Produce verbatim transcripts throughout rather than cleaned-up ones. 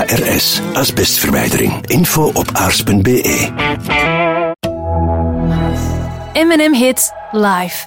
A R S, asbestverwijdering. Info op aars punt b e. M and M Hits live.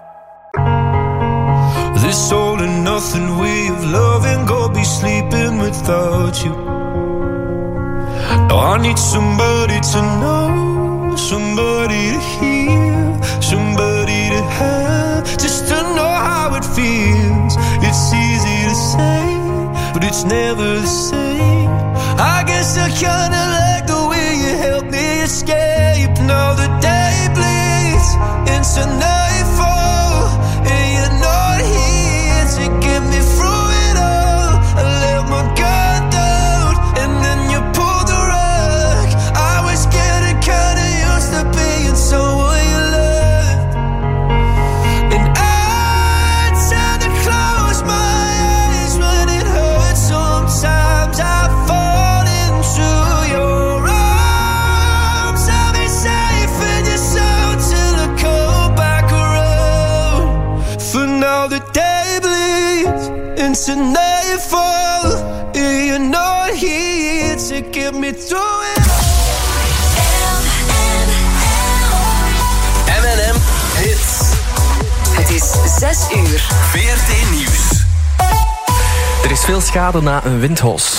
This all and nothing way of loving, go be sleeping without you. Now I need somebody to know, somebody to hear, somebody to have, just to know how it feels. It's easy to say, but it's never the same. I guess I kinda like the way you help me escape. Now the day bleeds into nightfall, and you're not here to get me through it all. I let my guard down, and then you pulled the rug. I was getting kinda used to being someone you loved, and I tend to close my eyes when it hurts. Sometimes I fall into your arms. I'll be safe in your soul till I come back around. For now the day bleeds into nightfall, and you're not here to get me through it. M and M Hits. Het is zes uur. V R T Nieuws. Er is veel schade na een windhoos.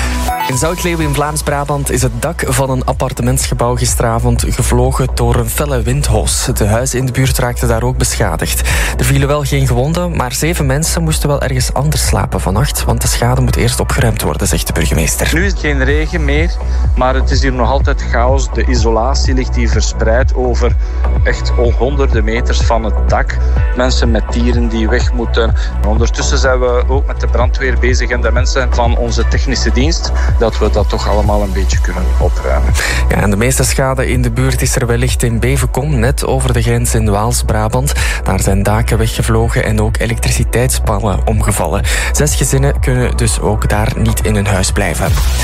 In Zoutleeuwen in Vlaams-Brabant is het dak van een appartementsgebouw gisteravond gevlogen door een felle windhoos. De huizen in de buurt raakten daar ook beschadigd. Er vielen wel geen gewonden, maar zeven mensen moesten wel ergens anders slapen vannacht, want de schade moet eerst opgeruimd worden, zegt de burgemeester. Nu is het geen regen meer, maar het is hier nog altijd chaos. De isolatie ligt hier verspreid over echt honderden meters van het dak. Mensen met dieren die weg moeten. Ondertussen zijn we ook met de brandweer bezig en de mensen van onze technische dienst, dat we dat toch allemaal een beetje kunnen opruimen. Ja, en de meeste schade in de buurt is er wellicht in Bevenkom, net over de grens in Waals-Brabant. Daar zijn daken weggevlogen en ook elektriciteitspalen omgevallen. Zes gezinnen kunnen dus ook daar niet in hun huis blijven.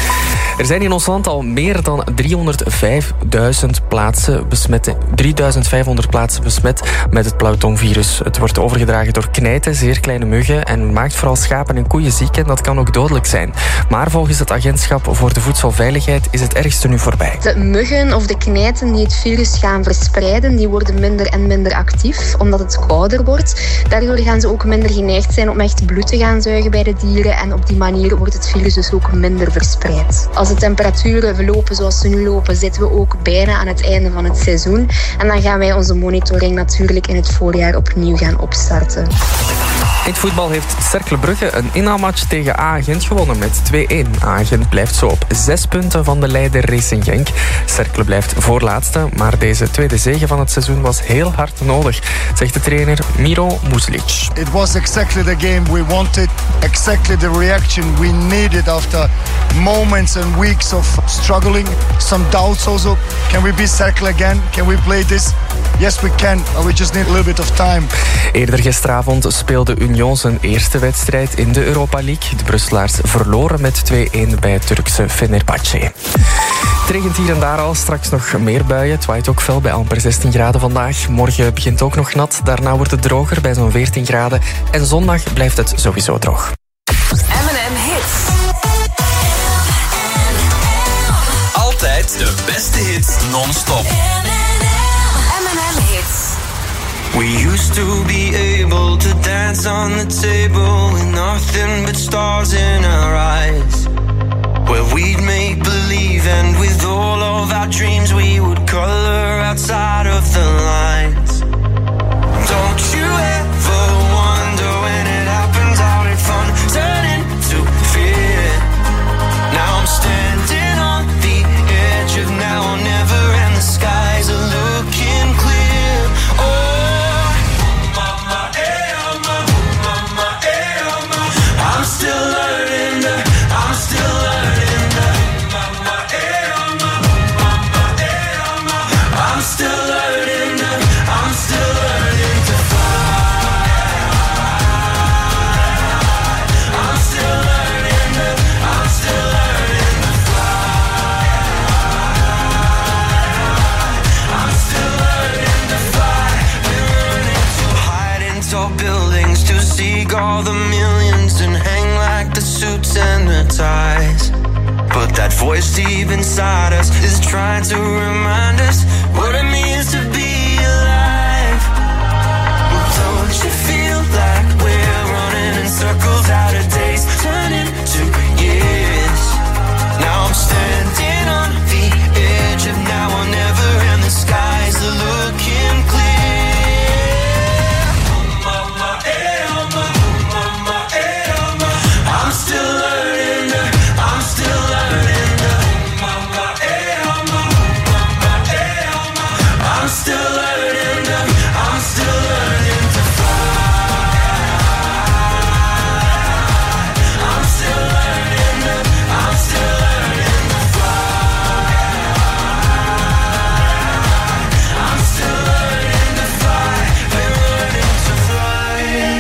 Er zijn in ons land al meer dan driehonderdvijfduizend plaatsen besmet, drieduizend vijfhonderd plaatsen besmet met het Plautongvirus. Het wordt overgedragen door knijten, zeer kleine muggen, en maakt vooral schapen en koeien ziek, en dat kan ook dodelijk zijn. Maar volgens het agentschap voor de voedselveiligheid is het ergste nu voorbij. De muggen of de knijten die het virus gaan verspreiden, die worden minder en minder actief, omdat het kouder wordt. Daardoor gaan ze ook minder geneigd zijn om echt bloed te gaan zuigen bij de dieren, en op die manier wordt het virus dus ook minder verspreid. Als de temperaturen verlopen zoals ze nu lopen, zitten we ook bijna aan het einde van het seizoen. En dan gaan wij onze monitoring natuurlijk in het voorjaar opnieuw gaan opstarten. In het voetbal heeft Cercle Brugge een inhaalmatch tegen A Gent gewonnen met twee-één. A Gent blijft zo op zes punten van de leider Racing Genk. Cercle blijft voorlaatste, maar deze tweede zege van het seizoen was heel hard nodig, zegt de trainer Miro Muslic. It was exactly the game we wanted, exactly the reaction we needed after moments and weeks of struggling, some doubts also. Can we beat Cercle again? Can we play this? Yes, we can. We just need a little bit of time. Eerder gisteravond speelde Union zijn eerste wedstrijd in de Europa League. De Brusselaars verloren met twee-één bij het Turkse Fenerbahce. Het regent hier en daar al, straks nog meer buien. Het waait ook fel bij amper zestien graden vandaag. Morgen begint ook nog nat, daarna wordt het droger bij zo'n veertien graden. En zondag blijft het sowieso droog. M and M Hits. Altijd de beste hits non-stop. M and M Hits. We used to be able to dance on the table with nothing but stars in our eyes, where we'd make believe, and with all of our dreams we would color outside of the lines. Don't you ever wonder when it happens, how did fun turn into fear? Now I'm standing on the edge of now or never, and the skies are looking clear. Oh, I'm still learning, I'm still learning. voice deep inside us is trying to remind us what it means to be alive. Well, don't you feel like we're running in circles, out of days turn into years? Now I'm standing on the edge of now or never, and the skies are looking clear. I'm still learning, I'm still learning. I'm still learning, I'm still learning to fly. I'm still learning, I'm still learning to fly. I'm still learning to fly. We're learning to fly.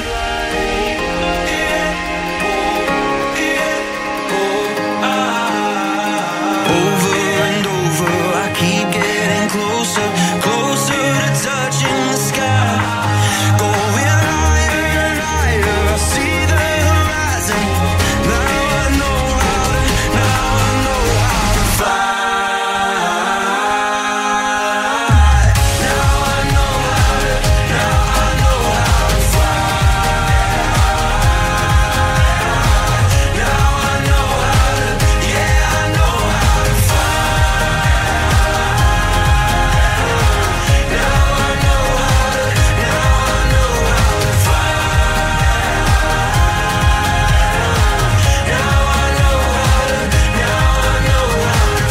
Over and over, I keep getting closer, closer to touching the sky. Going higher and higher, I see the horizon. Now I know how to, now I know how to fly. Now I know how to, now I know how to fly. Now I know how to, yeah, I know how to fly. Now I know how to, now I know how to fly. Now I know how to, now I know how to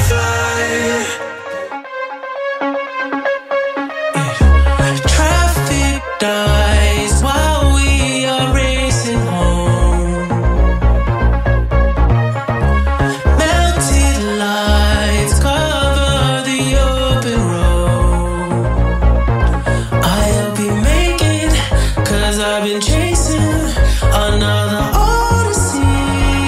fly. Traffic dies while we are racing home. Melted lights cover the open road. I'll be making, cause I've been chasing another odyssey.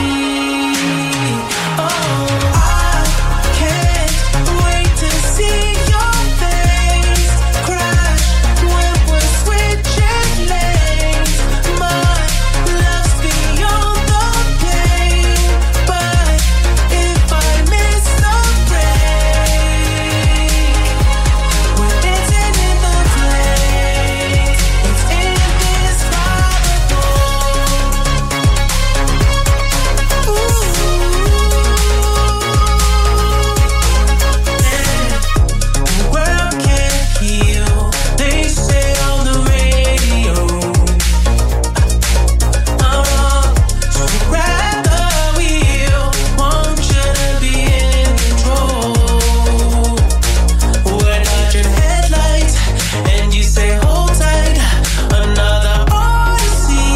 Oh, I can't wait to see your face crash when we're switching lanes. My love's beyond the pain, but if I miss the break, we're dancing in the flames. It's indescribable. Ooh. The world can't heal, they say on the radio. I'm wrong, so grab the wheel. Want you to be in control. We're dodging headlights, and you say hold tight. Another odyssey.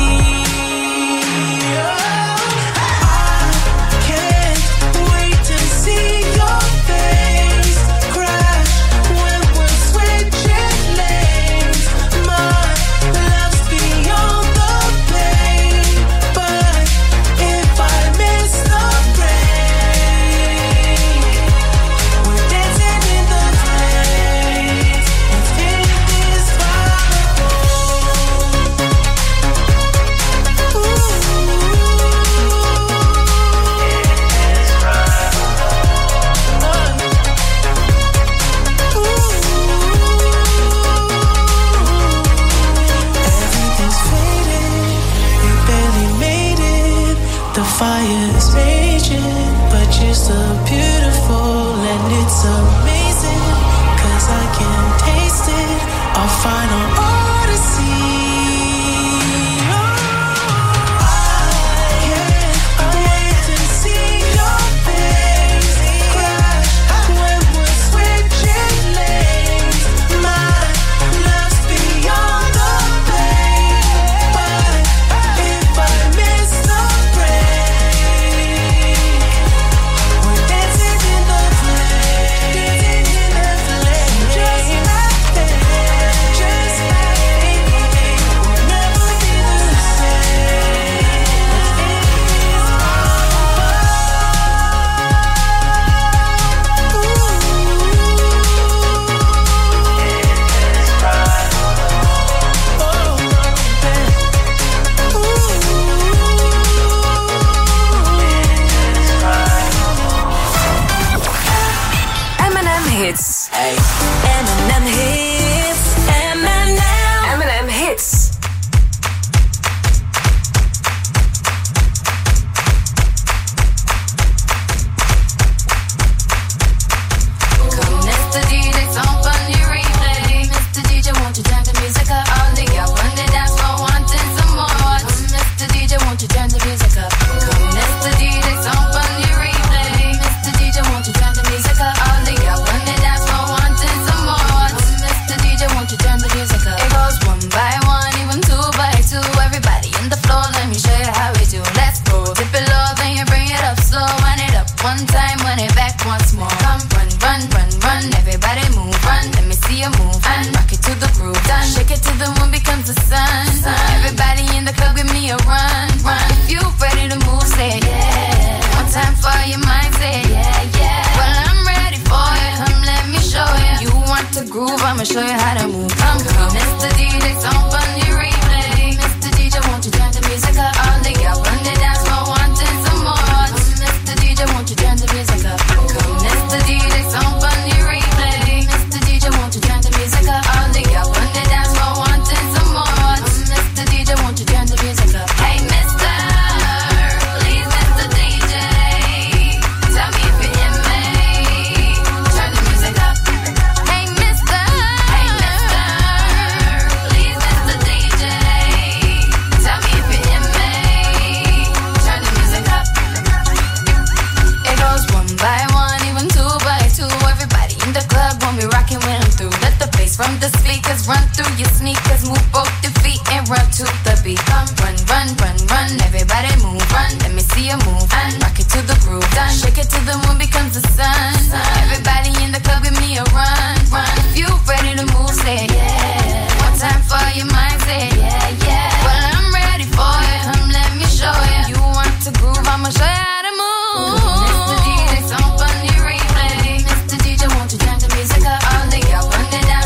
I can't wait to see your face crash when we're switching lanes. My love's beyond the pain, but if I miss the break, we're dancing in the flames. It's indescribable. Everything's faded, we barely made it. The fire is raging, but you're so beautiful and it's amazing. Cause I can taste it, our final odyssey. I can't wait to see your face crash when we're switching lanes. My love's beyond the pain, but if I miss the break, we're dancing in the flames. Hits. Hey. M and M Hits. M and M. M and M Hits. I'ma show you how to move. Come, come, Mister D J, song on the replay. Mister D J, won't you turn the music up? All the girls run the dance floor, wanting some more. Mister D J, won't you turn the music up? Come, Mister D J, song on the replay. Mister D J, won't you turn the music up? All the girls run the dance floor, wanting some more. Mister D J, won't you turn the music up? Hey, Mister, please, Mister D J, tell me if you're in me. Turn the music up. Hey, Mister. From the speakers, run through your sneakers, move both your feet and run to the beat. Come, run, run, run, run, everybody move, run. Let me see you move, and rock it to the groove. Done, shake it till the moon becomes the sun. Everybody in the club, give me a run, run. If you ready to move, say yeah. One time for your mind, say yeah, yeah. Well, I'm ready for it. Come, let me show you. You want to groove? I'ma show you how to move. Mister D J, song on the replay. Mister D J, won't you turn the music up? All the girls run the dance.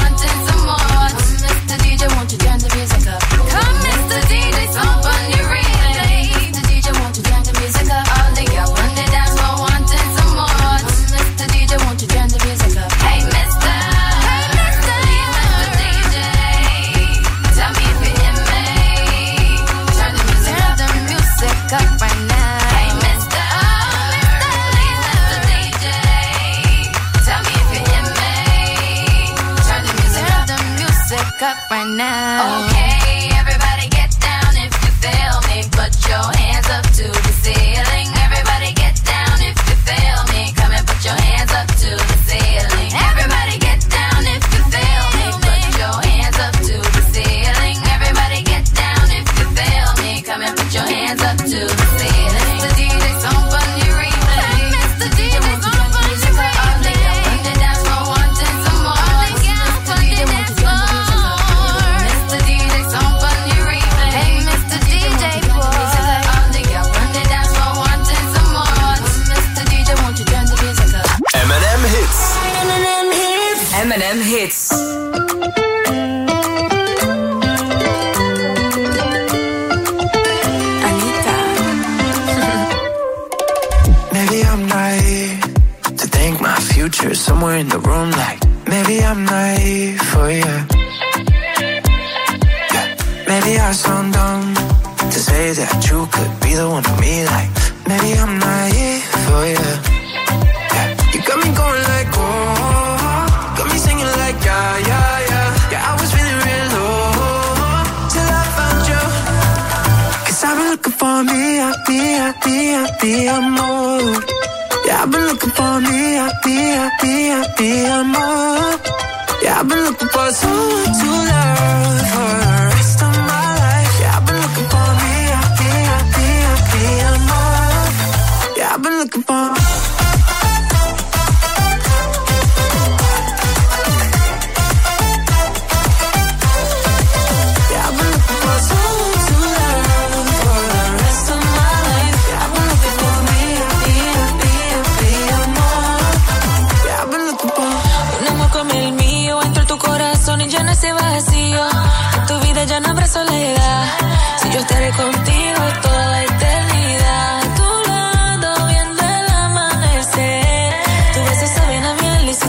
Mister D J, won't you turn the music up? Come, Mister D J, song on the replay. Mister D J, won't you turn the music up? All the girls run the dance floor, wanting some more. Mister D J, won't you turn the music up? Hey, Mister, hey, Mister, Mister D J, tell me if you're in me. Turn the music up, the music up right now. Hey, Mister, oh, Mister, Mister D J, tell me if you're in me. Turn the music up, the music up right now. Okay, everybody get down if you feel me. Put your hands up to the ceiling. Everybody get down if you feel me. Come and put your hands up to the ceiling. Everybody get down if you feel me. Put your hands up to the ceiling. Everybody get down if you feel me. Come and put your hands up to the ceiling. Mister D J, song on the replay. Mister D J, song on the replay. All the girls run the dance floor, wanting some more. All the girls run the dance floor. Mister D J, song on the replay. Hey, Mister D J, boy. All the girls run the dance floor, wanting some more. Mister D J, won't you turn the music up? M and M Hits. M and M Hits. M and M Hits. Maybe I'm naive to think my future is somewhere in the room. Like maybe I'm naive for you. Yeah. Maybe I sound dumb to say that you could be the one for me. Like maybe I'm naive for you. Yeah. You got me going like oh, got me singing like yeah, yeah, yeah. Yeah, I was feeling real low till I found you. Cause I've been looking for me, I be, I be, I be, I'm more. Yeah, I've been looking for me, I be, I be, I be, I'm more. Yeah, I've been looking for someone to love for the rest of my life. Yeah, I've been looking for me, I be, I be, I be, I'm more. Yeah, I've been looking for. Ese vacío, en tu vida ya no habrá soledad. Si yo estaré contigo toda la eternidad, a tu lado viendo el amanecer.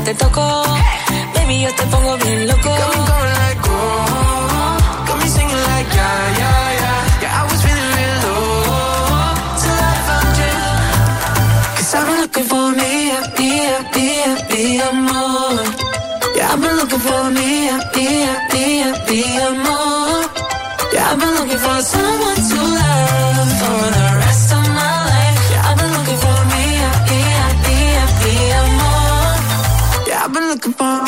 te toco, baby, yo te pongo bien loco. Got me going like, oh, got me singing like, yeah, yeah, yeah. Yeah, I was feeling real low till I found you. Cause I've been looking for me, me, me, me, amor. Yeah, I've been looking for me, me, me, me, amor. Yeah, I've been looking for someone to love for the rest of my life. Yeah, I've been looking for me, me, me, me, amor. Yeah, I've been looking for.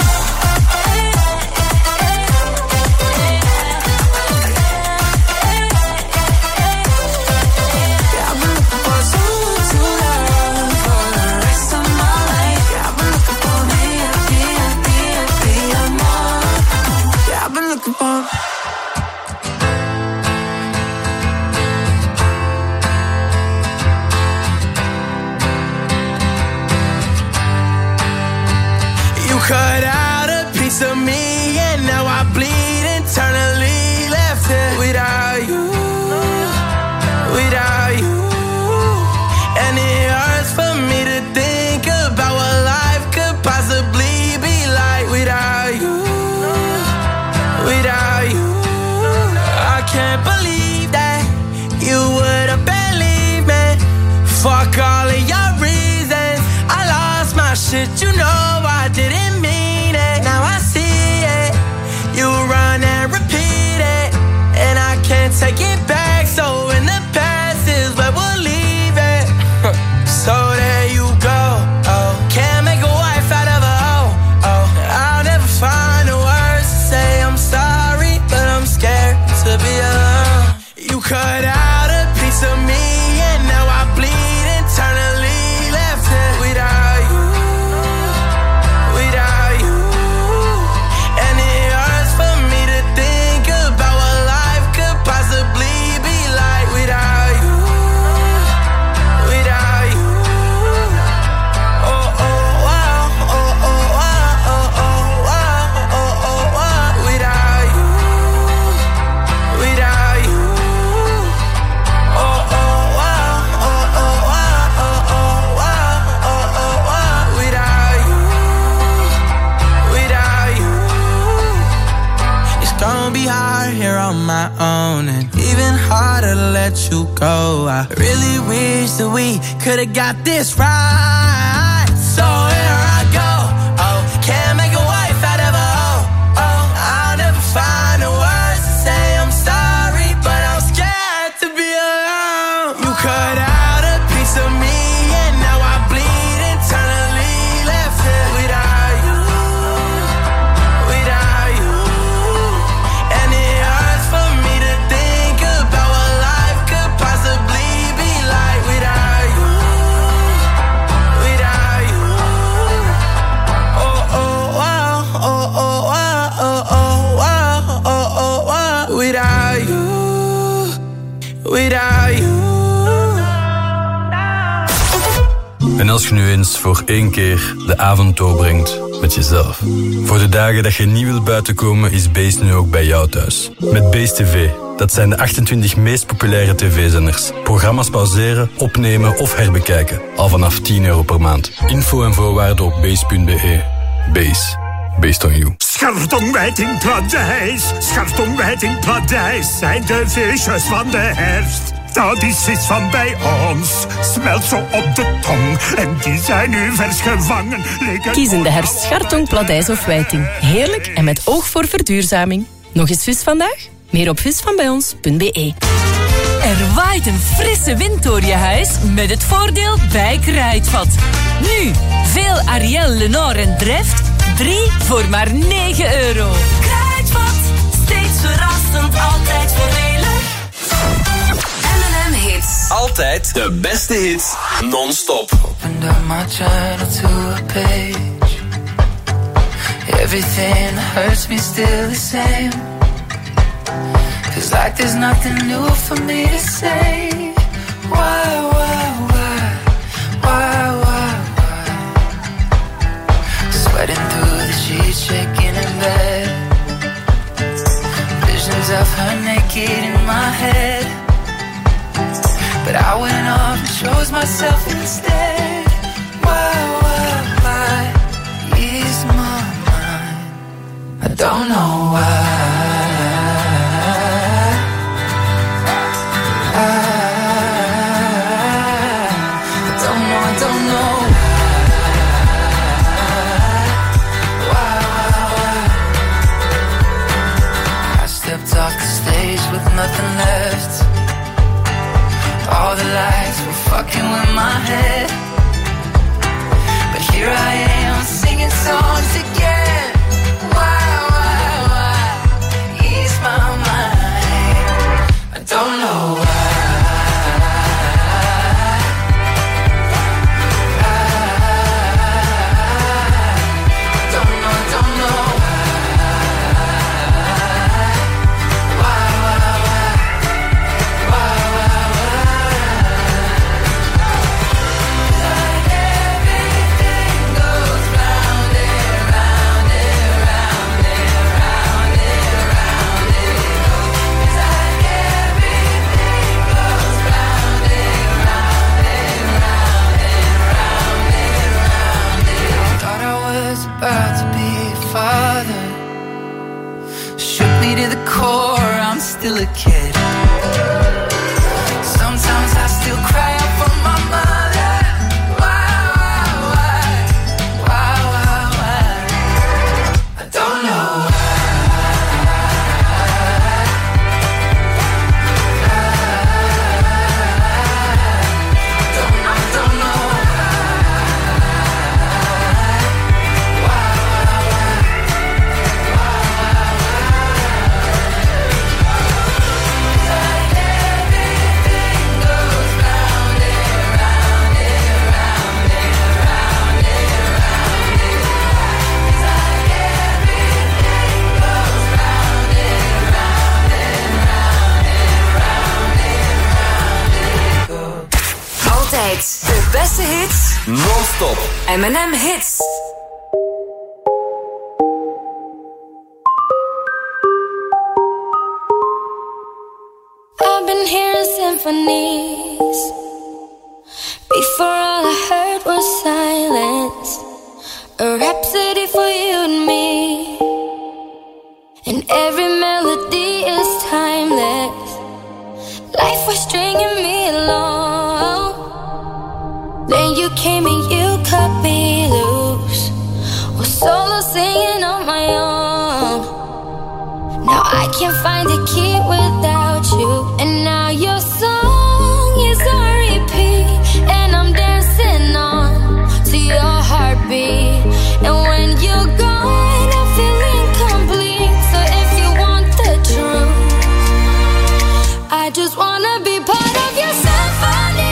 Cut out a piece of me and now I bleed internally. Left it without you, without you. And it hurts for me to think about what life could possibly be like without you, without you. I can't believe that you would have believed me. Fuck all of your reasons, I lost my shit, you know I didn't. Take it back, so in the past is where we'll leave it. So there you go, oh. Can't make a wife out of a hoe, oh. I'll never find the words to say I'm sorry, but I'm scared to be alone. You cut out a piece of me and now I bleed internally. Left it without you, without you. And it hurts for me to think about what life could possibly be like without you, without you. Oh, oh, wow, oh, oh, wow, oh, oh, wow, oh, oh, wow. Without you, without you. Oh, oh, wow, oh, oh, wow, oh, oh, wow, oh, oh, wow. Without you, without you. It's gonna be hard here on my own, and even harder to let you go. I really wish that we could've got this right. So here I go, oh, can't make a wife out of a hoe, oh. I'll never find the words to say I'm sorry, but I'm scared to be alone. You cut out a piece of me and now I bleed internally. Left it without you, without you. And it hurts for me to think about what life could possibly be like without you, without you. Oh, oh, wow, oh, oh, wow, oh, oh, wow, oh, oh, wow. Without you, without you. En als je nu eens voor één keer de avond doorbrengt met jezelf. Voor de dagen dat je niet wilt buitenkomen is Base nu ook bij jou thuis. Met Base T V. Dat zijn de achtentwintig meest populaire tv-zenders. Programma's pauzeren, opnemen of herbekijken. Al vanaf tien euro per maand. Info en voorwaarden op base punt b e. Base. Based on you. Schartongwijting Pladijs, Schartongwijting Pladijs zijn de visjes van de herfst. Dat is iets van bij ons, smelt zo op de tong. En die zijn nu vers gevangen. Kies in de herfst Schartong, Pladijs of Wijting. Heerlijk en met oog voor verduurzaming. Nog eens vis vandaag? Meer op visvanbijons punt b e. Er waait een frisse wind door je huis met het voordeel bij Kruidvat. Nu, veel Ariel, Lenore en Dreft, drie voor maar negen euro. Kruidvat, steeds verrassend, altijd voordelig. M en M Hits. Altijd de beste hits, non-stop. Opened up my journal to a page. Everything hurts me still the same. Feels like there's nothing new for me to say. Why, why, why, why, why, why? Sweating through the sheets, shaking in bed. Visions of her naked in my head. But I went off and chose myself instead. Why, why, why is nothing left. All the lights were fucking with my head, but here I am singing songs again. Why, why, why ease my mind? I don't know why. About to be a father, shook me to the core. I'm still a kid. Sometimes I still cry out for my mother. Why, why, why, why, why, why? I don't know why. Don't, I don't know. De beste hits non-stop. M en M Hits. I've been hearing symphonies. Before all I heard was silence. A rhapsody for you and me. And every melody is timeless. Life was stringing me along. Then you came and you cut me loose. Was solo singing on my own. Now I can't find a key without you. And now your song is on repeat. And I'm dancing on to your heartbeat. And when you're gone, I feel incomplete. So if you want the truth, I just wanna be part of your symphony.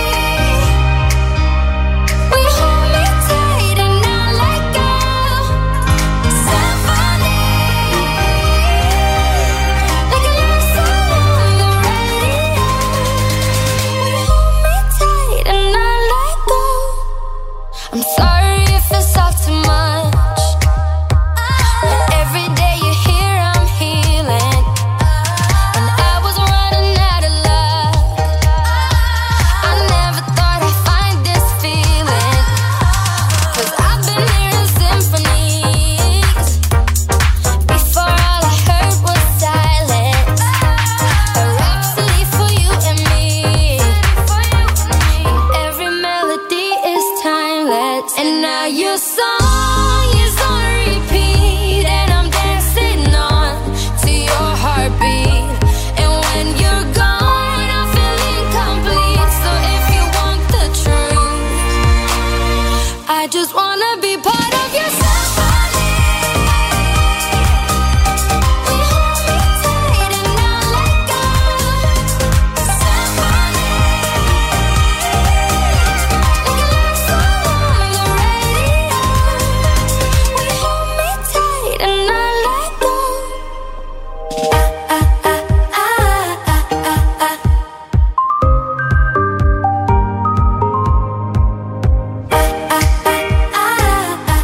I'm sorry if it's all too much. But every day you're here, I'm healing. And I was running out of luck. I never thought I'd find this feeling. Cause I've been hearing symphonies. Before all I heard was silence. A rhapsody for you and me. And every melody is timeless. And now your song is on repeat. And I'm dancing on to your heartbeat. And when you're gone, I feel incomplete. So if you want the truth, I just wanna be part of your symphony. We hold me tight and not let go. Symphony. Like a love song on the radio. We hold me tight and not let go. Ah, ah, ah, ah, ah, ah, ah. Ah, ah, ah, ah, ah.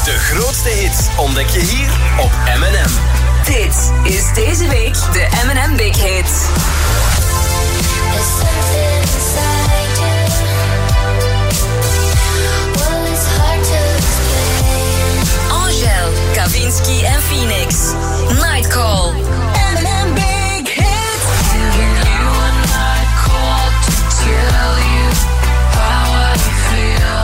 De grootste hits ontdek je hier op M en M. Dit is deze week de M en M Big Hit. Angèle, Kavinsky en Phoenix. Nightcall. M en M Big Hit. Giving you a night call to tell you how I feel.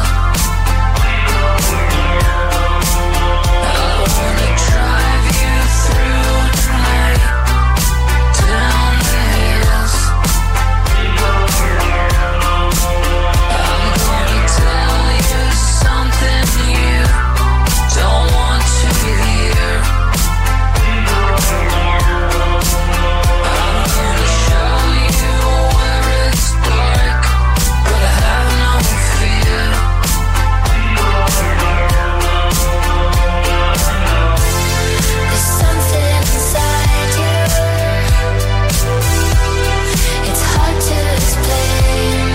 I wanna drive you through the night, down the hills. I'm gonna tell you something you don't want to hear. I'm gonna show you where it's dark, but I have no fear. There's something inside you. It's hard to explain.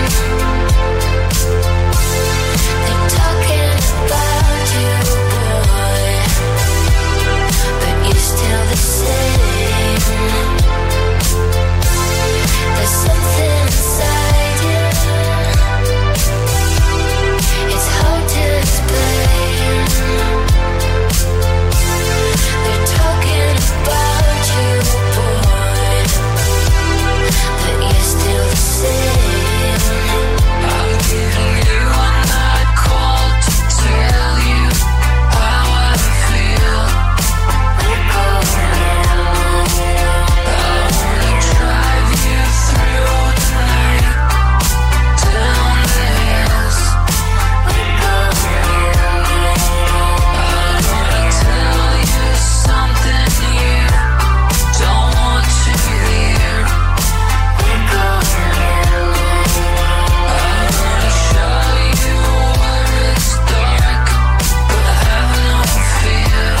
They're talking about you, boy, but you're still the same. There's something inside you. It's hard to explain. They're talking about you, boy, but you're still the same. I'm giving you a night call to tell you how I feel. I wanna drive you through the night, down the hills. I wanna tell you something you don't want to hear. I'm gonna show you where it's dark, but I have no fear.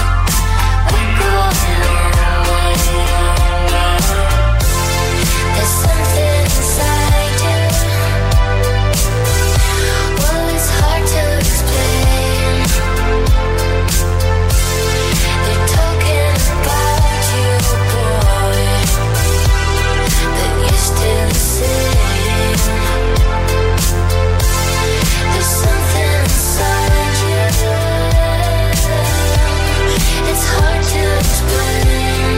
There's something inside you. Well, it's hard to explain. They're talking about you, boy, but you're still the same. There's something inside you. It's hard to explain.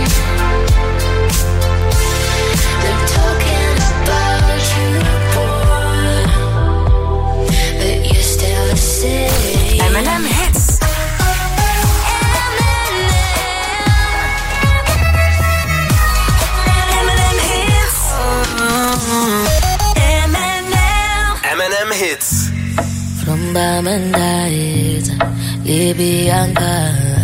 They're talking about you, boy, but you're still the same. M en M Hits. M en M Hits. M en M. M en M Hits. From Bamandait, Libyanka.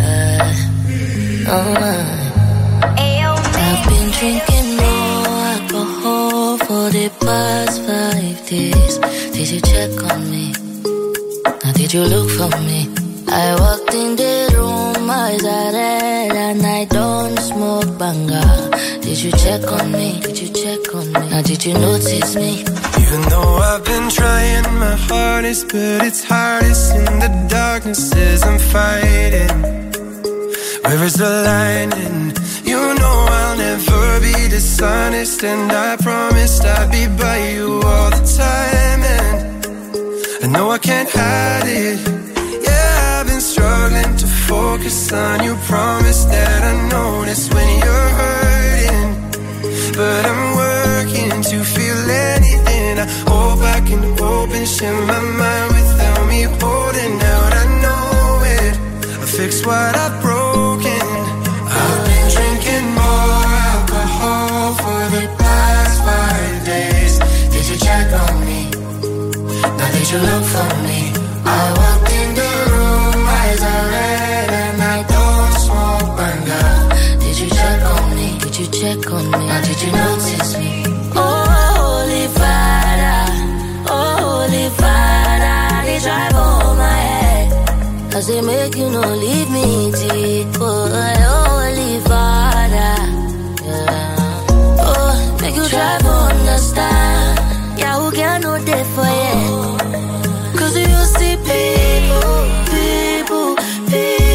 Oh, I've been drinking more alcohol for the past five days. Did you check on me? Now did you look for me? I walked in the room, eyes are red, and I don't smoke banga. Did you check on me? Did you check on me? Now did you notice me? Even though I've been trying my hardest, but it's hardest in the darkness as I'm fighting. Where is the line? And you know I'll never be dishonest, and I promised I'd be by you all the time. And I know I can't hide it. Yeah, I've been struggling to focus on you. Promise that I notice when you're hurting, but I'm working to feel anything. I hope I can open, share my mind without me holding out. I know it. I fix what I've broken. I've been drinking more alcohol for the past five days. Did you check on me? Now did you look for me? I walked in the room, eyes are red, and I don't smoke banga. Did you check on me? Did you check on me? Now did you notice me? Oh, Holy Father, oh, Holy Father, they drive on my head. Cause they make you no leave me deep. Oh, Holy Father, yeah. Oh, make you try to understand. Yeah, who can know that for you? Cause you see people, people, people.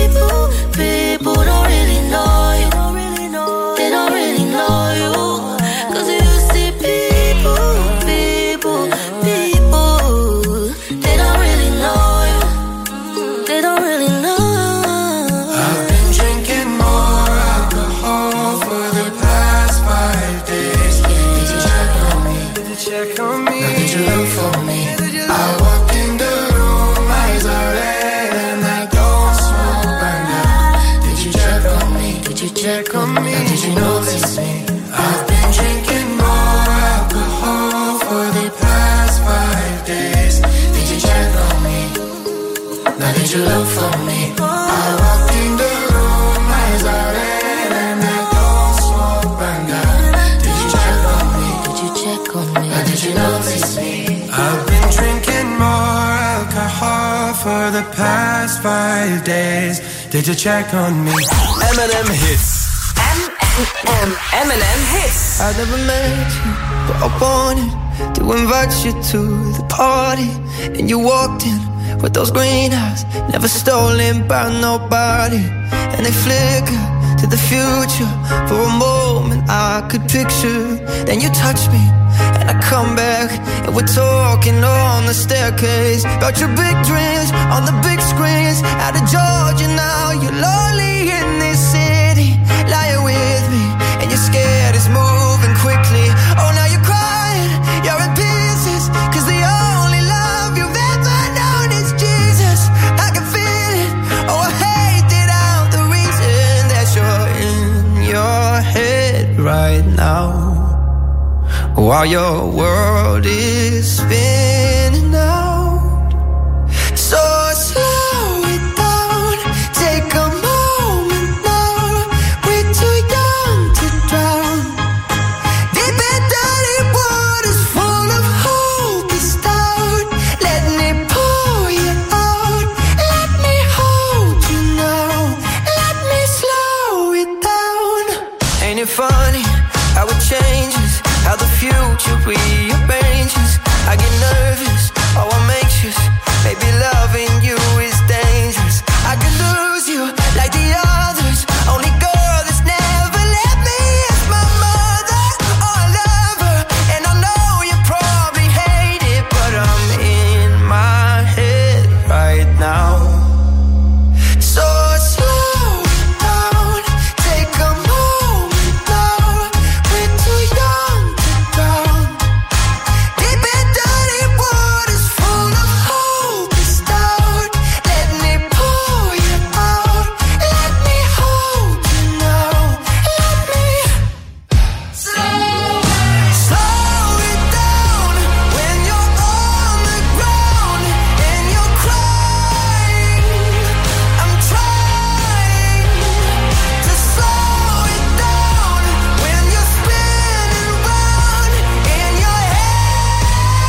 check on me? Now did you look for me? I walked in the room, eyes are red and I don't smoke right now. Did you check on me? Did you check on me? Now did you notice me? I've been drinking more alcohol for the past five days. Did you check on me? Now did you look for me? I walked in the room, eyes are red and I don't smoke banga. Did you check on me? Did you check on me? Now did you notice me? I've been drinking more alcohol for the past five days. Did you check on me? M and M Hits. M and M, M and M Hits. I never met you, but I wanted to invite you to the party. And you walked in with those green eyes, never stolen by nobody. And they flicker to the future. For a moment I could picture. Then you touch me and I come back, and we're talking on the staircase about your big dreams on the big screens. Out of Georgia now, you're lonely in this city. Lying with me and you're scared it's moving quickly. Oh, now you're crying, you're in pieces, cause the only love you've ever known is Jesus. I can feel it, oh I hate it out. The reason that you're in your head right now, while your world is spinning out. So slow it down, take a moment now. We're too young to drown. Deep and dirty waters full of hope is stout. Let me pour you out. Let me hold you now. Let me slow it down. Ain't it funny how it changes, how the future rearranges. I get nervous, oh I'm anxious. Maybe loving you is dangerous. I could lose you like the others. Only girl that's never let me is my mother. Oh I love her, and I know you probably hate it, but I'm in my head right now. So slow down, take a moment now. We're too young to drown. Deep and dirty waters full of hope is stout. Let me pour you out. Let me hold you now. Let me slow, slow it down. When you're on the ground and you're crying, I'm trying to slow it down. When you're spinning round in your head,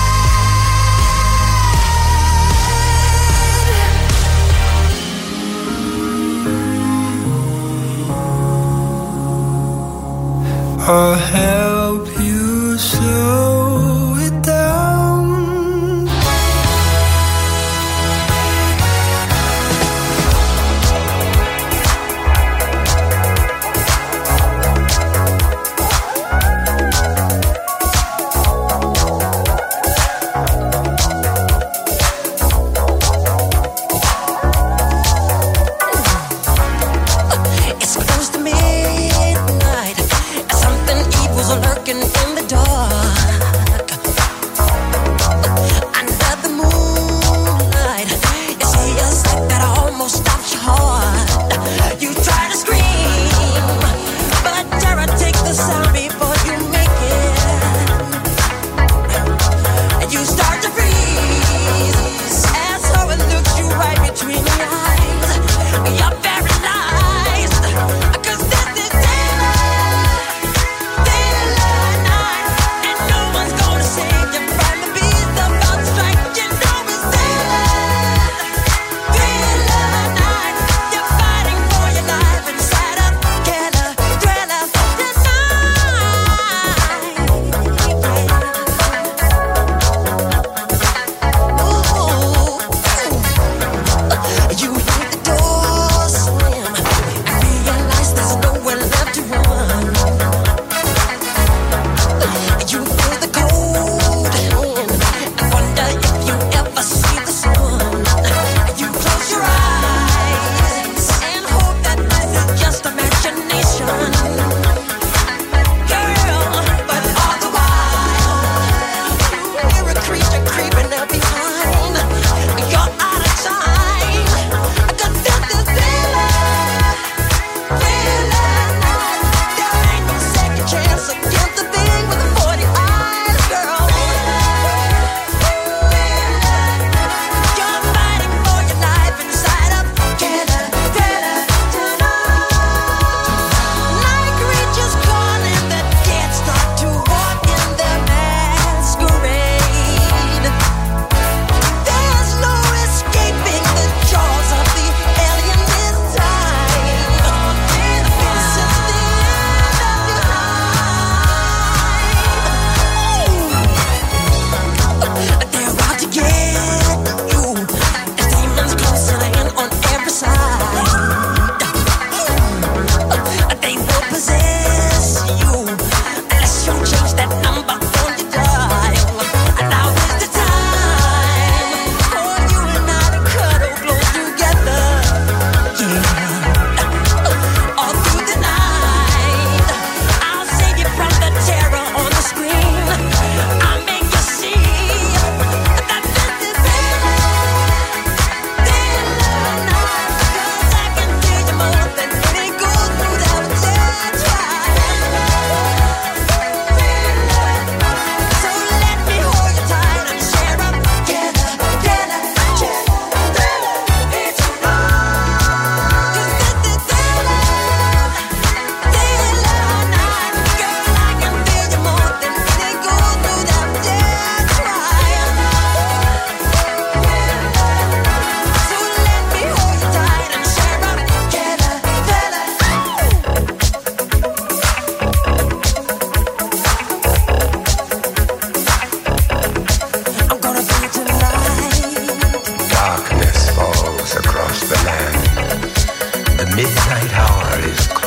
I'll help you slow it down. It's close to midnight. Something evil's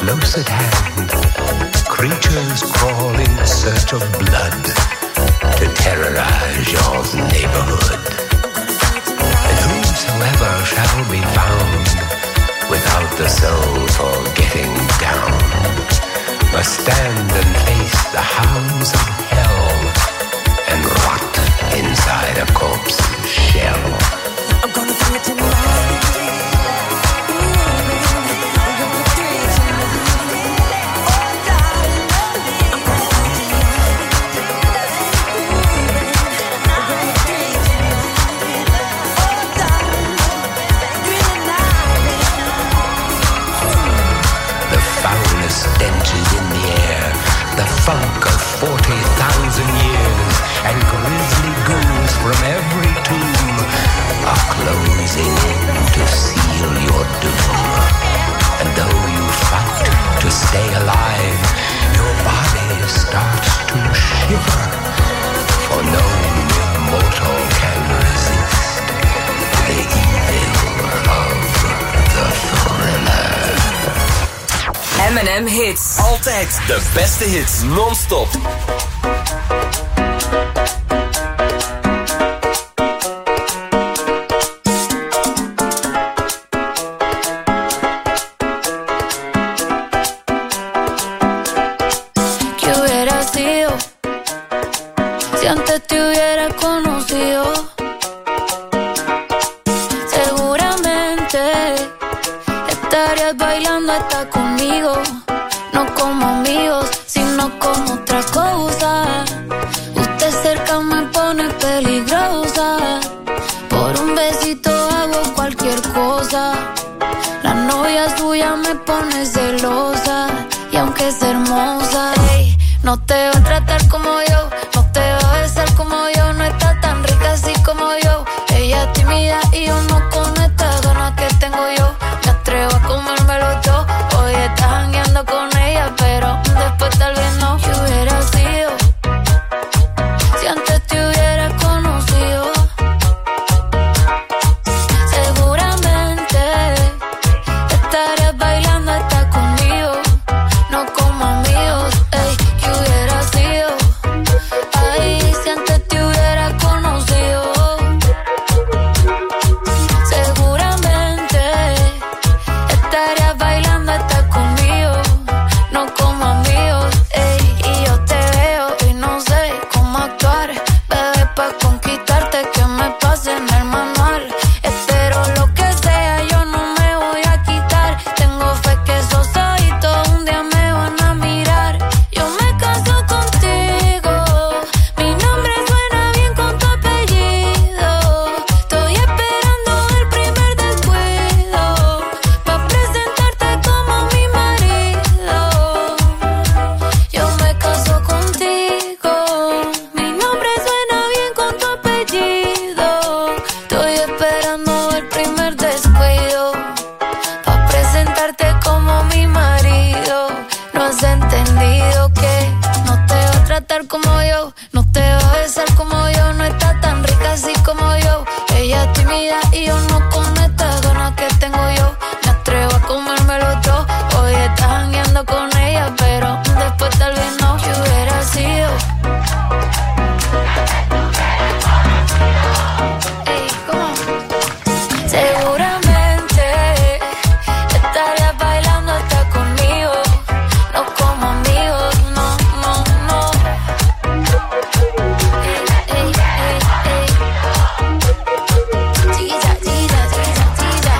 close at hand, creatures crawl in search of blood to terrorize your neighborhood. And whosoever shall be found without the soul for getting down must stand and face the hounds of hell and rot inside a corpse's shell. I'm gonna feel it tonight. Stench is in the air, the funk of forty thousand years, and grisly ghouls from every tomb are closing in to seal your doom. And though you fight to stay alive, your body starts to shiver, for no immortal can resist the evil of the thriller. M en M Hits. Altijd de beste hits, non-stop. ¿Qué hubiera sido si antes te hubiera conocido? Seguramente estarías bailando hasta conmigo, no como amigos, sino como otra cosa. Usted cerca me pone peligrosa, por un besito hago cualquier cosa. La novia suya me pone celosa, y aunque es hermosa, ey, no te va a tratar como yo, no te va a besar como yo, no está tan rica así como yo. Ella es tímida y yo no con estas ganas que tengo yo. Me atrevo a comérmelo todo. Hoy estás jangueando con ella, pero después tal vez no. ¿Qué hubiera sido si antes te hubiera conocido? Seguramente estarías bailando hasta conmigo, no como amigos. Ey, ¿qué hubiera sido? Ay, si antes te hubiera conocido. Seguramente estarías bailando hasta conmigo, no como amigos. Ey, y yo te veo y no sé cómo actuar, bebé, pa' conquistarte que me pase en el manual. Espero lo que sea, yo no me voy a quitar. Tengo fe que esos ojitos un día me van a mirar. Yo me caso contigo, mi nombre suena bien con tu apellido. Estoy esperando el primer descuido pa' presentarte como mi marido. Yo me caso contigo, mi nombre suena bien con tu apellido. Estoy esperando el primer descuido pa' presentarte como mi marido. No has entendido que no te va a tratar como yo, no te va a besar como yo, no está tan rica así como yo. Ella es tímida y yo no con estas ganas que tengo yo. Me atrevo a comérmelo todo. Hoy estás jangueando con ella, pero después tal vez no. ¿Qué hubiera sido? Ey, ¿cómo? Seguramente estarías bailando hasta conmigo, no como amigos, no, no, no. Ey, ey, ey, ey. Chiquilla, chiquilla, chiquilla, chiquilla.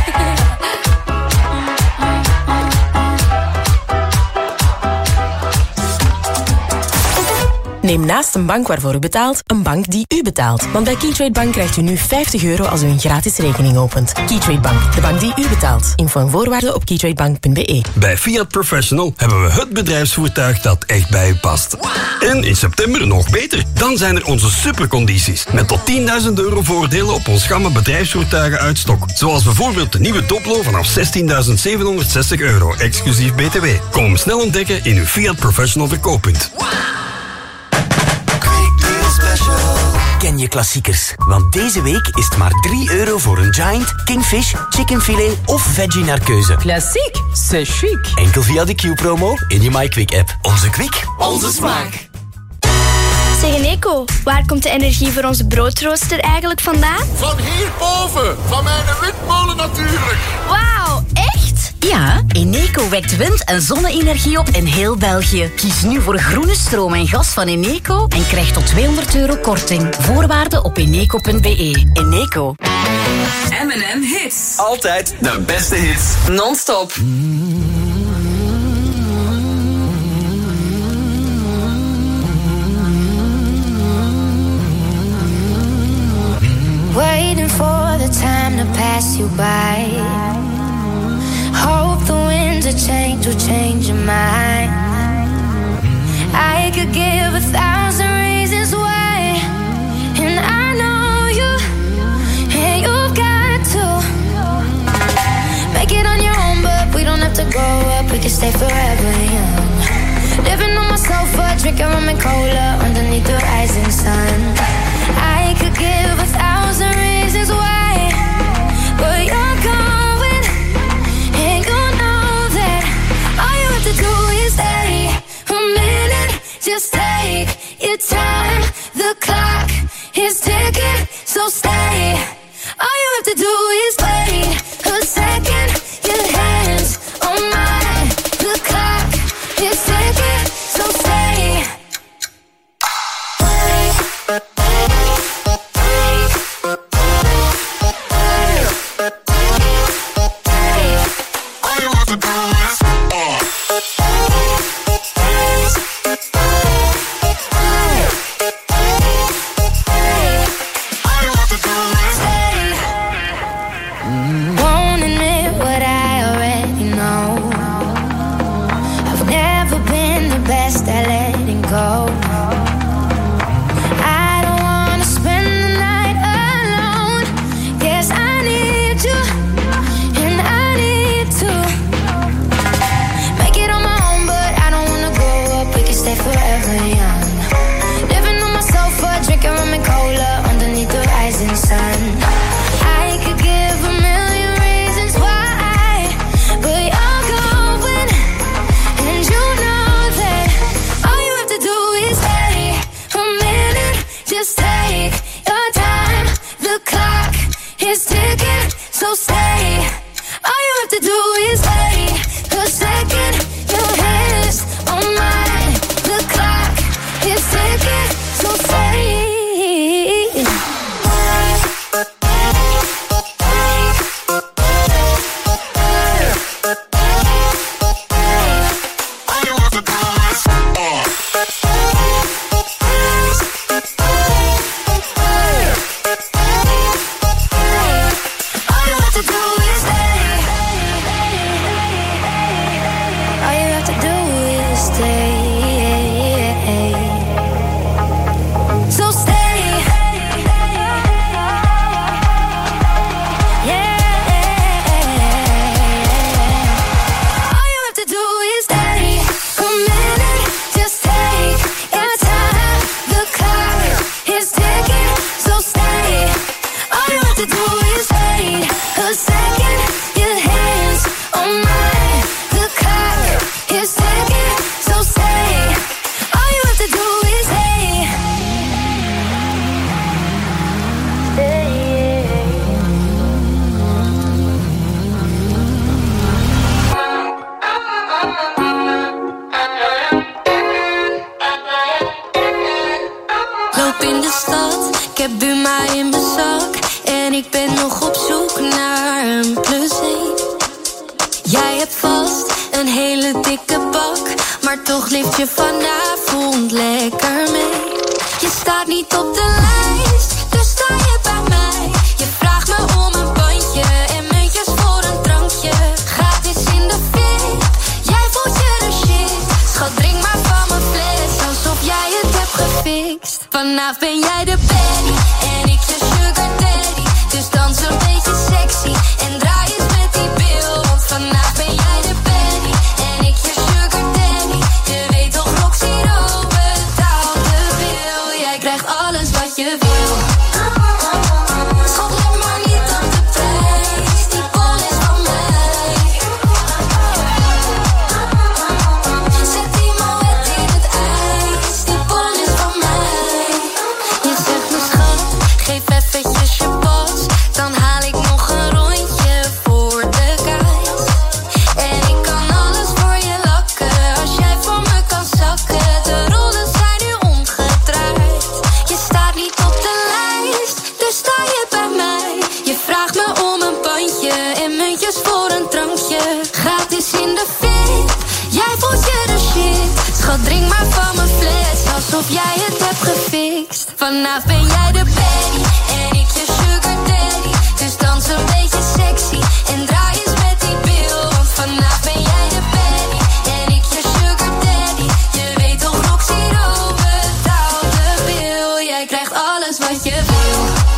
Neem naast een bank waarvoor u betaalt, een bank die u betaalt. Want bij Keytrade Bank krijgt u nu vijftig euro als u een gratis rekening opent. Keytrade Bank, de bank die u betaalt. Info en voorwaarden op keytradebank punt be. Bij Fiat Professional hebben we het bedrijfsvoertuig dat echt bij u past. En in september nog beter. Dan zijn er onze supercondities. Met tot tienduizend euro voordelen op ons gamma bedrijfsvoertuigen uit stok. Zoals bijvoorbeeld de nieuwe Toplo vanaf zestienduizend zevenhonderdzestig euro, exclusief B T W. Kom hem snel ontdekken in uw Fiat Professional verkooppunt. Quick Deal Special. ken je klassiekers. Want deze week is het maar drie euro voor een Giant, Kingfish, chickenfilet of veggie naar keuze. Klassiek, c'est chic. Enkel via de Q-promo in je MyQuick-app. Onze Quick, Onze smaak. Zeg Eneco, waar komt de energie voor onze broodrooster eigenlijk vandaan? Van hierboven, van mijn windmolen natuurlijk. Wauw, echt? Ja, Eneco wekt wind- en zonne-energie op in heel België. Kies nu voor groene stroom en gas van Eneco en krijg tot tweehonderd euro korting. Voorwaarden op eneco punt be. Eneco. M en M Hits. Altijd de beste hits. Non-stop. Waiting for the time to pass you by. Hope the winds of change will change your mind. I could give a thousand reasons why, and I know you, and you've got to make it on your own, but we don't have to grow up, we can stay forever young. Living on my sofa, drinking rum and cola underneath the rising sun. I could give a thousand reasons why, but you're going, and you know that all you have to do is stay a minute. Just take your time. The clock is ticking, so stay. All you have to do is wait a second. Your hands on mine. The clock is ticking, so stay. Won't admit what I already know. I've never been the best at letting go. I don't wanna spend the night alone. Yes, I need you, and I need to make it on my own, but I don't wanna grow up. We can stay forever young. Living on my sofa, drinking rum and cola underneath the rising sun. I could give a million reasons why, but you're going, and you know that all you have to do is stay a minute. Just take your time. The clock is ticking, so stay. All you have to do is wait a second. Your hands on mine. The clock is ticking, so stay. Loop in de stad, ik heb Buma in mijn zak. En ik ben nog op zoek naar een plus één. Jij hebt vast een hele dikke bak, maar toch lift je vanavond lekker mee. Je staat niet op de lijst, dus sta je bij mij. Je vraagt me om een bandje en muntjes voor een drankje. Gratis in de fit, jij voelt je de shit. Schat, drink maar van mijn fles, alsof jij het hebt gefixt. Vanaf ben jij de baddie en ik je sugar daddy. Dus dans een beetje sexy en draai eens met die bil. Want vanaf ben jij de baddie en ik je sugar daddy. Je weet toch, Roxy Rowe betaalt de bil. Jij krijgt alles wat je wil. en muntjes voor een drankje. Gratis in de fit, jij voelt je de shit. Schat, drink maar van mijn fles, alsof jij het hebt gefixt. Vanaf ben jij de baddie en ik je sugar daddy. Dus dans een beetje sexy en draai eens met die bil. Want vanaf ben jij de baddie en ik je sugar daddy. Je weet toch nog zero, betaal de bil. Jij krijgt alles wat je wil.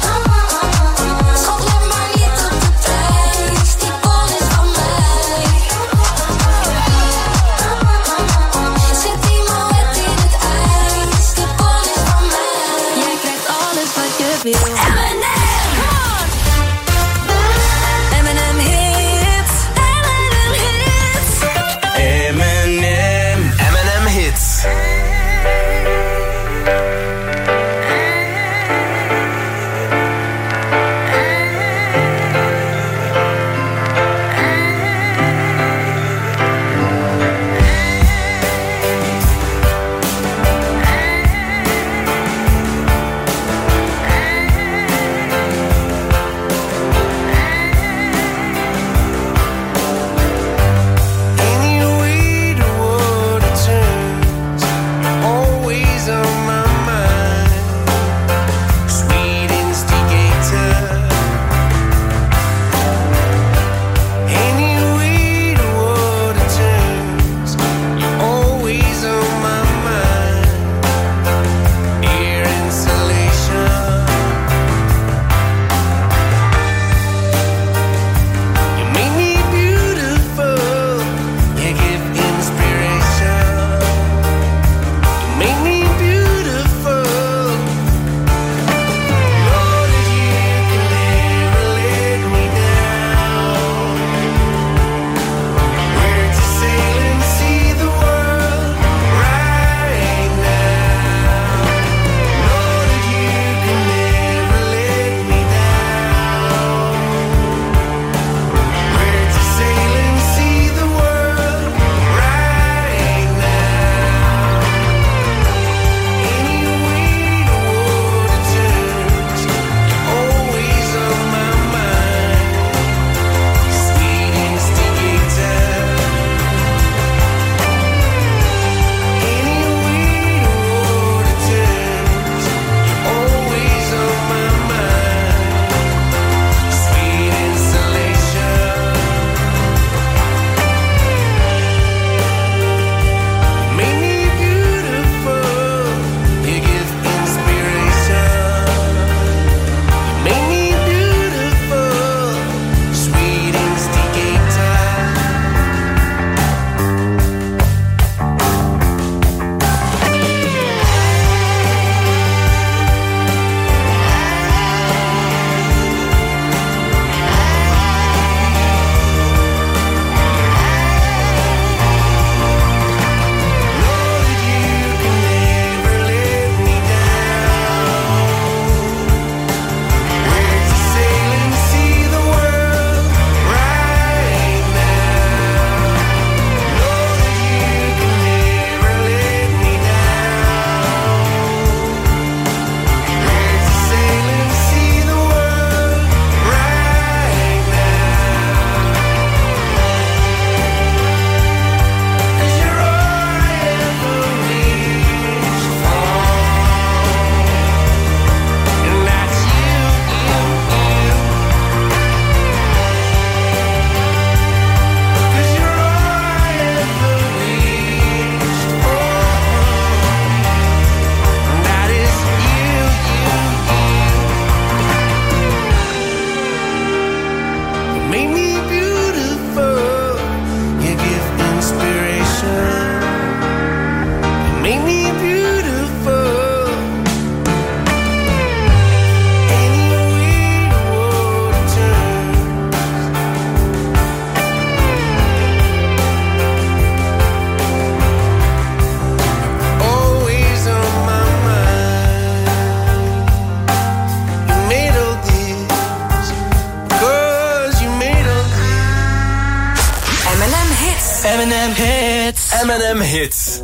M and M Hits. M and M Hits.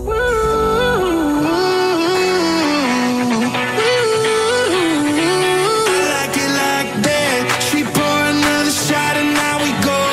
Like it like that. She pour another shot and now we go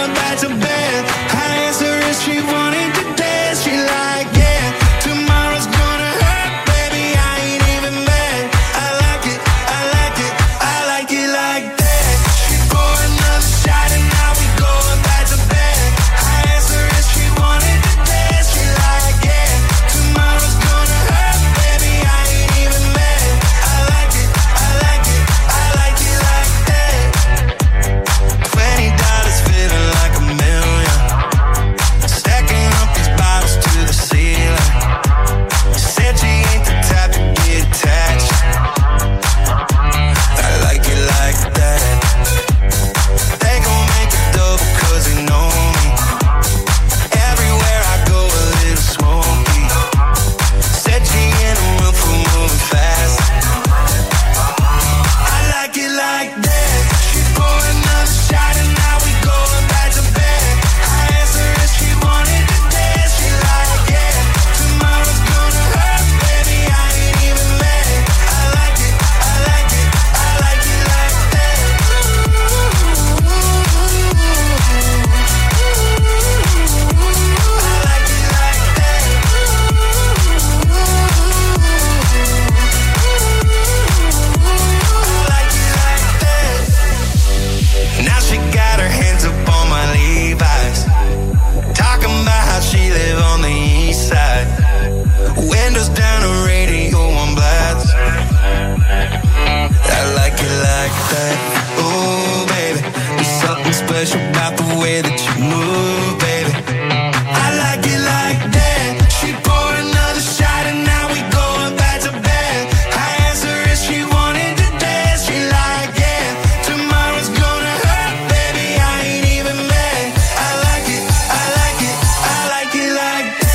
the way that you move, baby. I like it like that. She poured another shot and now we going back to bed. I asked her if she wanted to dance. She like, yeah, tomorrow's gonna hurt, baby. I ain't even mad. I like it, I like it, I like it like that.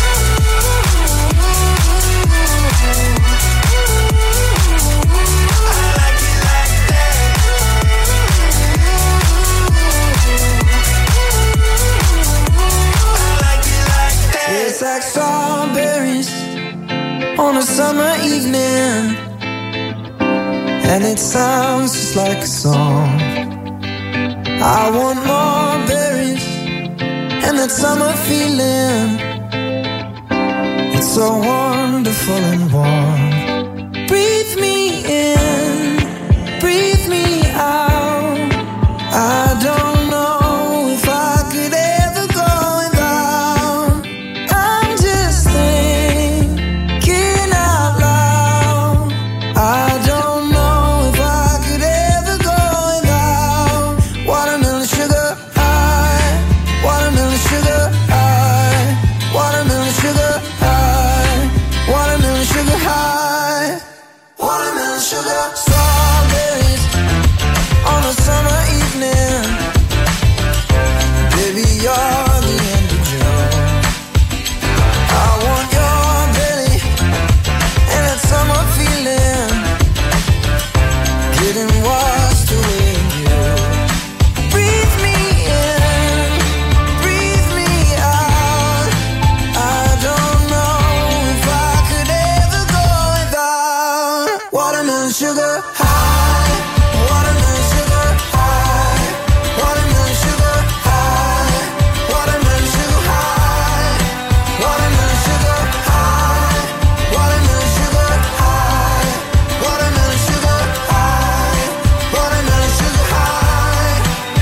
It's like strawberries on a summer evening, and it sounds just like a song. I want more berries and that summer feeling. It's so wonderful and warm. Breathe me in, breathe me out. I don't know if I could ever go without. I'm just thinking out loud. I don't know if I could ever go without. Watermelon sugar high, watermelon sugar high, watermelon sugar high, watermelon sugar high, watermelon sugar. Strawberries on a summer evening. Baby, you're the end of June. I want your belly and that summer feeling, getting washed away in you. Breathe me in, breathe me out. I don't know if I could ever go without. Watermelon sugar high, watermelon sugar high, watermelon sugar high, watermelon sugar high, watermelon sugar high, watermelon sugar high, watermelon sugar high, watermelon sugar high.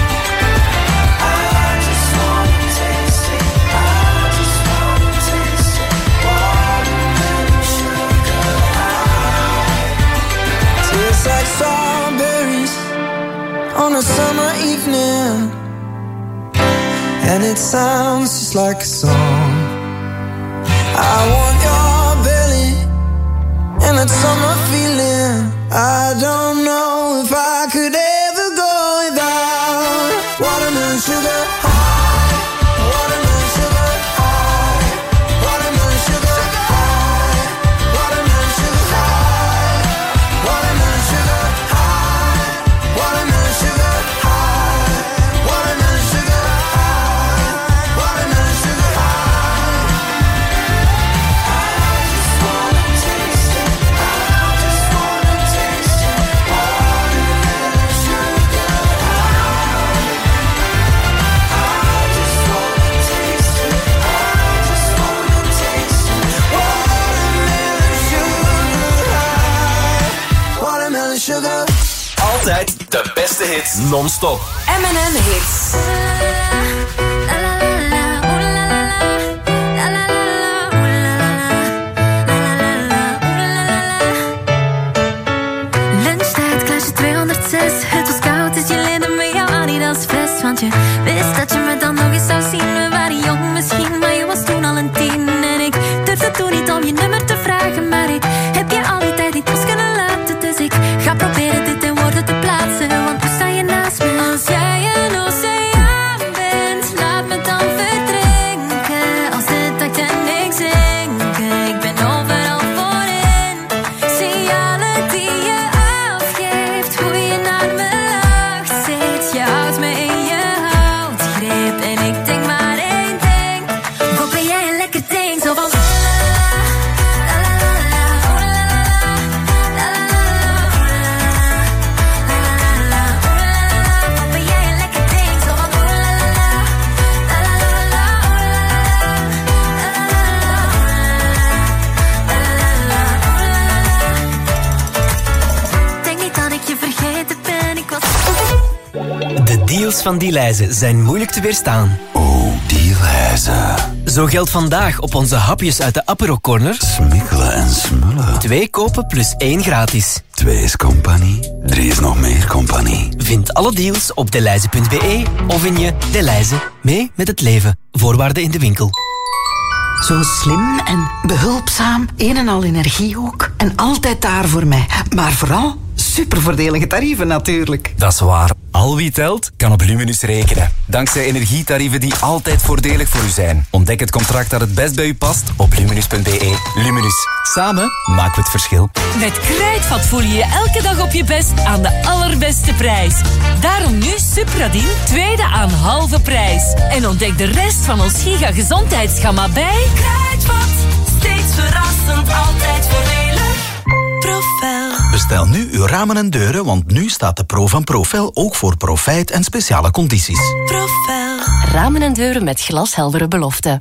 I just wanna taste it, I just wanna taste it, watermelon sugar high. Tastes like strawberries on a summer evening, and it sounds just like a song. I want your belly and that summer feeling. I don't know if I could ever go without. Watermelon sugar high, watermelon sugar high, watermelon sugar high, watermelon sugar high, watermelon sugar high, watermelon sugar high, watermelon sugar high, watermelon sugar high. I just wanna taste it, I just wanna taste it, watermelon sugar high. I just wanna taste it, I just wanna taste it, watermelon sugar high, watermelon sugar. Altijd de beste hits non-stop. M en M Hits. Lunchtijd, klasje tweehonderdzes. Het was koud, dus je leende me jouw Adidas vest. Want je wist dat je me dan nog eens zou zien. We waren jong misschien, maar je was toen al een tien. En ik durfde toen niet om je nummer te vragen. Maar ik heb je al die tijd niet los kunnen laten. Dus ik ga proberen dit in woorden te plaatsen. Want nu sta je naast me. Als jij een oceaan bent, laat me dan verdrinken. Als de Titanic zinken, ik ben overal voorin. Signalen die je afgeeft, hoe je naar me lacht zit. Je houdt me in je houtgreep en ik denk maar één ding. Wat ben jij een lekker ding, zo van... Denk niet dat ik je vergeten ben, ik was... De deals van Delhaize zijn moeilijk te weerstaan. Oh, Delhaize. Zo geldt vandaag op onze hapjes uit de Apero Corner. Smikkelen en smullen. Twee kopen plus één gratis. Twee is compagnie, drie is nog meer compagnie. Vind alle deals op deleize punt be of in je Deleize. Mee met het leven. Voorwaarden in de winkel. Zo slim en behulpzaam, een en al energie ook. En altijd daar voor mij. Maar vooral supervoordelige tarieven natuurlijk. Dat is waar. Al wie telt, kan op Luminus rekenen. Dankzij energietarieven die altijd voordelig voor u zijn. Ontdek het contract dat het best bij u past op luminus punt be. Luminus. Samen maken we het verschil. Met Kruidvat voel je je elke dag op je best aan de allerbeste prijs. Daarom nu Supradin, tweede aan halve prijs. En ontdek de rest van ons giga gezondheidsgamma bij Kruidvat. Steeds verrassend, altijd voordelig. Profel. Bestel nu uw ramen en deuren, want nu staat de Pro van Profel ook voor profijt en speciale condities. Profel. Ramen en deuren met glasheldere beloften.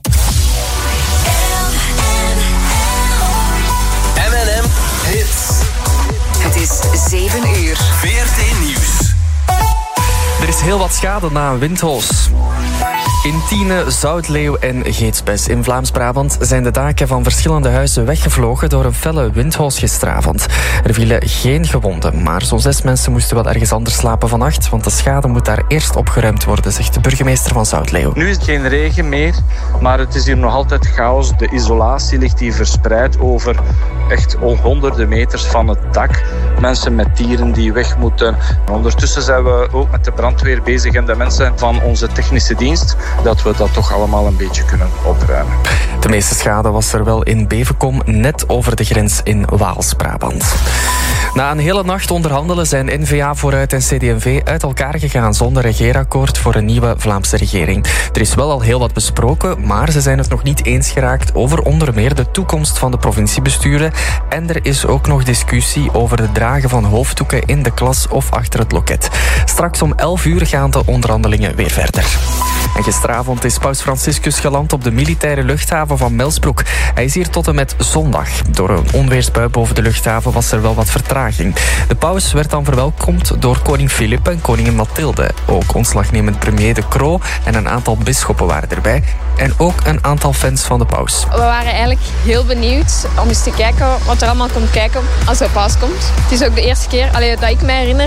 M en M Hits. Het is zeven uur. V R T Nieuws. Er is heel wat schade na een windhoos. In Tiene, Zoutleeuw en Geetsbes in Vlaams-Brabant zijn de daken van verschillende huizen weggevlogen door een felle windhoos gisteravond. Er vielen geen gewonden, maar zo'n zes mensen moesten wel ergens anders slapen vannacht, want de schade moet daar eerst opgeruimd worden, zegt de burgemeester van Zoutleeuw. Nu is het geen regen meer, maar het is hier nog altijd chaos. De isolatie ligt hier verspreid over echt honderden meters van het dak. Mensen met dieren die weg moeten. Ondertussen zijn we ook met de brandweer bezig en de mensen van onze technische dienst, dat we dat toch allemaal een beetje kunnen opruimen. De meeste schade was er wel in Bevenkom, net over de grens in Waals-Brabant. Na een hele nacht onderhandelen zijn N V A Vooruit en C D en V uit elkaar gegaan zonder regeerakkoord voor een nieuwe Vlaamse regering. Er is wel al heel wat besproken, maar ze zijn het nog niet eens geraakt over onder meer de toekomst van de provinciebesturen. En er is ook nog discussie over het dragen van hoofddoeken in de klas of achter het loket. Straks om elf uur gaan de onderhandelingen weer verder. En gisteravond is Paus Franciscus geland op de militaire luchthaven van Melsbroek. Hij is hier tot en met zondag. Door een onweersbui boven de luchthaven was er wel wat vertraging. De paus werd dan verwelkomd door koning Filip en koningin Mathilde. Ook ontslagnemend premier De Croo en een aantal bisschoppen waren erbij. En ook een aantal fans van de paus. We waren eigenlijk heel benieuwd om eens te kijken wat er allemaal komt kijken als de paus komt. Het is ook de eerste keer allee, dat ik me herinner